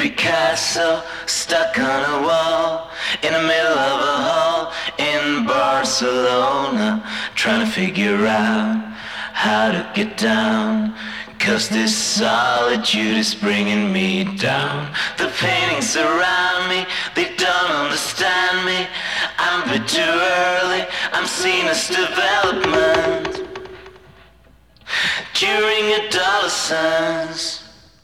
Picasso stuck on a wall in the middle of a hall in Barcelona, trying to figure out how to get down, 'cause this solitude is bringing me down. The paintings surround me, they don't understand me. I'm a bit too early, I'm seen as development during adolescence.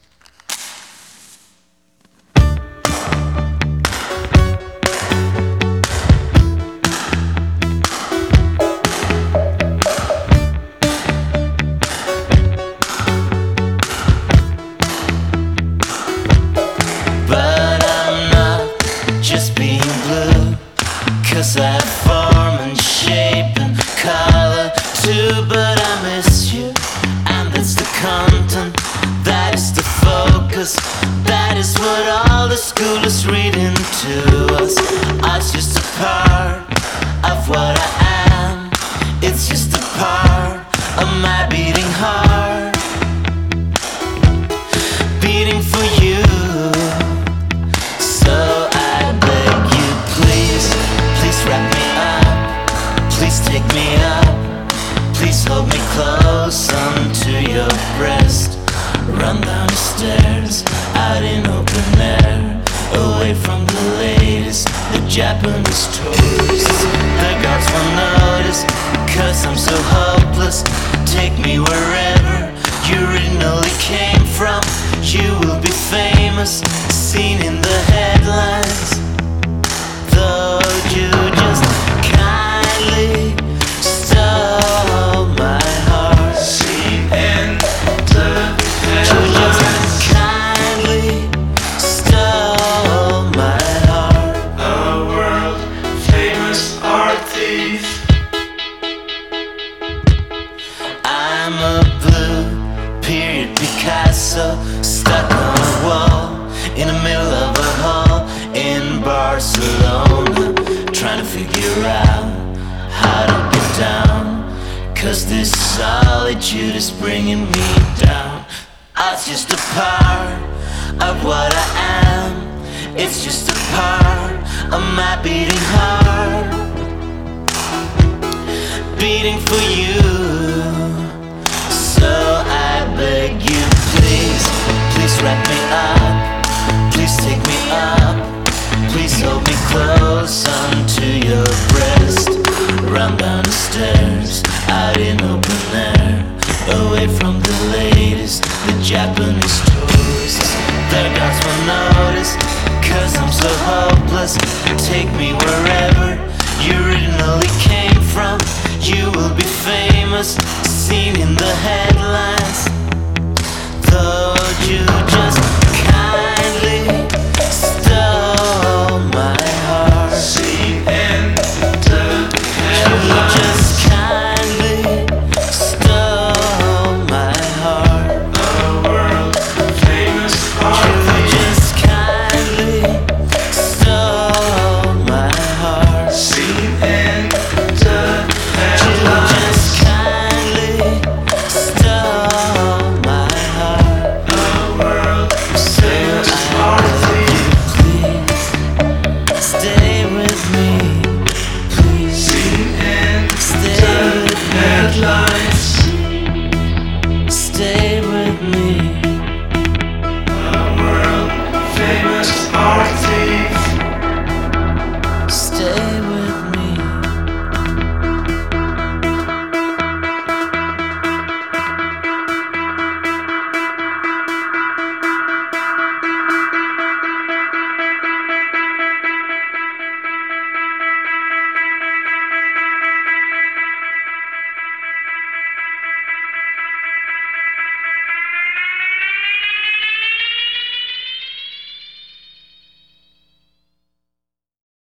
Cause I have form and shape and color too, but I miss you, and that's the content, that is the focus, that is what all the school is reading to us. It's just a part of what I am, it's just a part of my beating heart, beating for you. Wrap me up, please take me up, please hold me close onto your breast. Run down the stairs, out in open air, away from the latest, the Japanese tourists. The gods will notice, 'cause I'm so hopeless. Take me wherever you originally came from. You will be famous, seen in the headlines. Though you just kindly stole my heart. See into You just kindly stole my heart. a world famous art thief. I'm a blue period Picasso stuck on a wall in the middle of a hall in Barcelona, trying to figure out how to get down, 'cause this solitude is bringing me down. It's just a part of what I am, it's just a part of my beating heart, beating for you. So I beg you, please, please wrap me up, please take me up, please hold me close onto your breast. Run down the stairs, out in open air, away from the latest, the Japanese tourists. Their gods will notice, 'cause I'm so hopeless. Take me wherever you originally came from. You will be famous, seen in the headlines.